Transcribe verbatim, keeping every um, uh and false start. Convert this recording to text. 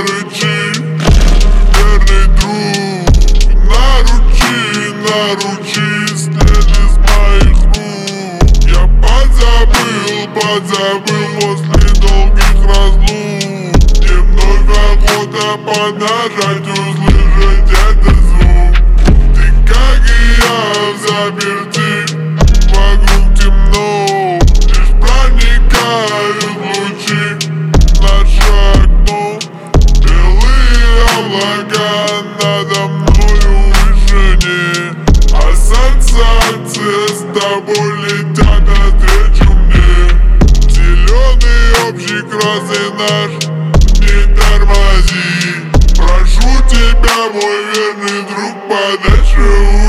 рычи, верный друг. Наручи, наручи, след из моих рук. Я подзабыл, подзабыл после долгих разлук, где вновь охота поднажать узлы, жить это звук. Ты, как и я, в заперти, вокруг темно, лишь проникают лучи в наше окно. Белые облака надо мною в вышине, ассоциации с тобой летят навстречу мне. Зеленый общий красный наш, не тормози. Прошу тебя, мой верный друг, подальше